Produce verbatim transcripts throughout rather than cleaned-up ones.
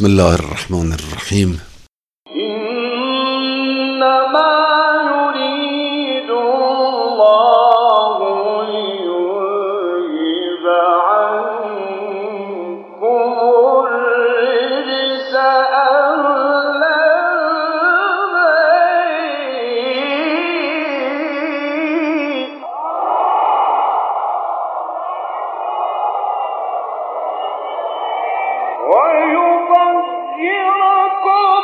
بسم الله الرحمن الرحیم. إنما يريد الله ليذهب عنكم الرجس أهل البيت ويطهركم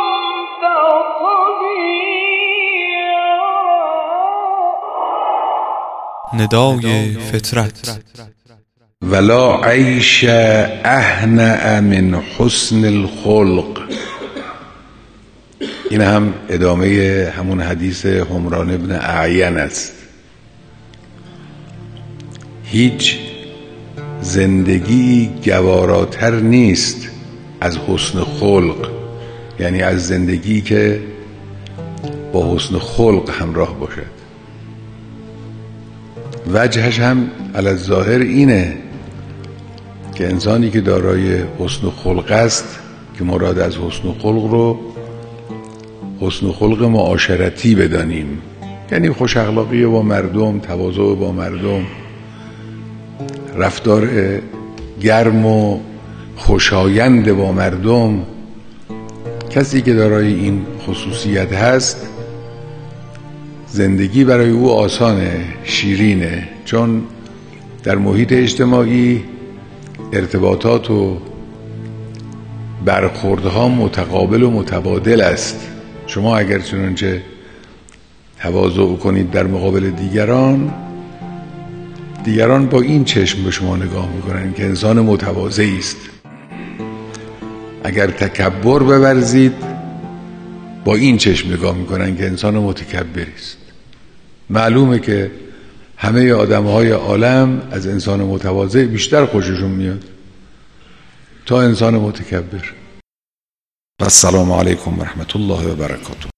تطهيرا. ندای فطرت. ولا عیش اهنأ من حسن الخلق. این هم ادامه همون حدیث حمران ابن اعین است. هیچ زندگی گواراتر نیست از حسن خلق، یعنی از زندگی که با حسن خلق همراه باشد. وجهش هم علی الظاهر اینه که انسانی که دارای حسن خلق است، که مراد از حسن خلق رو حسن خلق معاشرتی بدانیم، یعنی خوش اخلاقی با مردم، تواضع با مردم، رفتار گرم و خوشایند با مردم. کسی که دارای این خصوصیت هست زندگی برای او آسانه، شیرینه، چون در محیط اجتماعی ارتباطات و برخوردها متقابل و متبادل است. شما اگر چنانچه تواضع کنید در مقابل دیگران، دیگران با این چشم به شما نگاه میکنن که انسان متواضعی است. اگر تکبر بورزید، با این چشم نگاه میکنن که انسان متکبری است. معلومه که همه آدمهای عالم از انسان متواضع بیشتر خوششون میاد تا انسان متکبر. و السلام علیکم و رحمت الله و برکاته.